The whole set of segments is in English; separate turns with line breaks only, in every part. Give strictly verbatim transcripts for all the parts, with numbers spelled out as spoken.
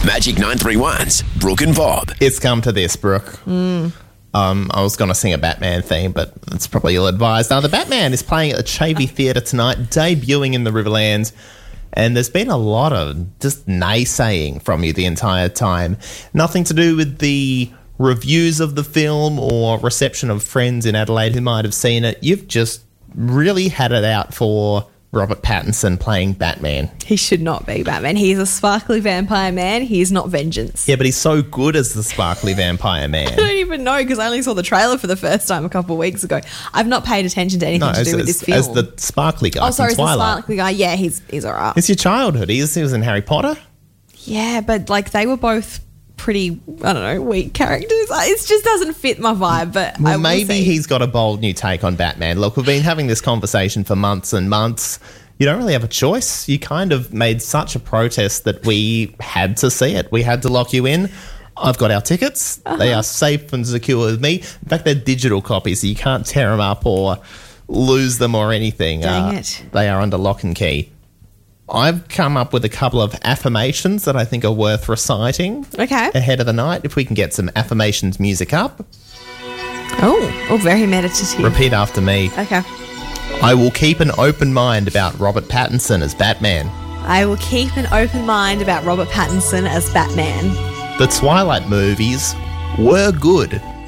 Magic nine three one's Brooke and Bob.
It's come to this, Brooke.
Mm.
Um, I was going to sing a Batman theme, but it's probably ill-advised. Now, the Batman is playing at the Chavy Theatre tonight, debuting in the Riverlands, and there's been a lot of just naysaying from you the entire time. Nothing to do with the reviews of the film or reception of friends in Adelaide who might have seen it. You've just really had it out for Robert Pattinson playing Batman.
He should not be Batman. He's a sparkly vampire man. He is not Vengeance.
Yeah, but he's so good as the sparkly vampire man.
I don't even know because I only saw the trailer for the first time a couple of weeks ago. I've not paid attention to anything
No,
to
as,
do with
as,
this film.
as the sparkly guy
oh, sorry,
from
as the
Twilight.
sparkly guy. Yeah, he's he's all right.
It's your childhood. He was, he was in Harry Potter.
Yeah, but like they were both pretty, I don't know, weak characters. It just doesn't fit my vibe. But
Well,
I will
maybe
see.
he's got a bold new take on Batman. Look, we've been having this conversation for months and months. You don't really have a choice. You kind of made such a protest that we had to see it. We had to lock you in. I've got our tickets. Uh-huh. They are safe and secure with me. In fact, they're digital copies, so you can't tear them up or lose them or anything.
Dang
uh,
it.
They are under lock and key. I've come up with a couple of affirmations that I think are worth reciting
Okay.
ahead of the night. If we can get some affirmations music up.
Oh, oh, very meditative.
Repeat after me.
Okay.
I will keep an open mind about Robert Pattinson as Batman.
I will keep an open mind about Robert Pattinson as Batman.
The Twilight movies were good.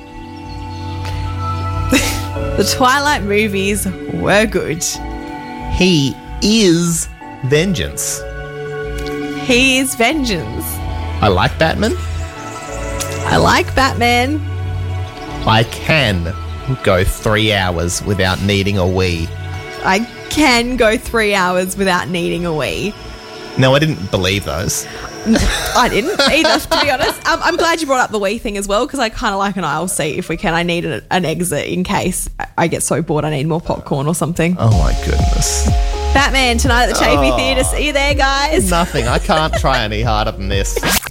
The Twilight movies were good.
He is Vengeance.
He is Vengeance.
I like Batman.
I like Batman.
I can go three hours without needing a wee.
I can go three hours without needing a wee.
No, I didn't believe those.
I didn't either, to be honest. Um, I'm glad you brought up the wee thing as well because I kind of like an aisle seat if we can. I need an, an exit in case I get so bored I need more popcorn or something.
Oh my goodness.
Batman tonight at the Chafee
Oh.
Theatre. See you there, guys.
Nothing. I can't try any harder than this.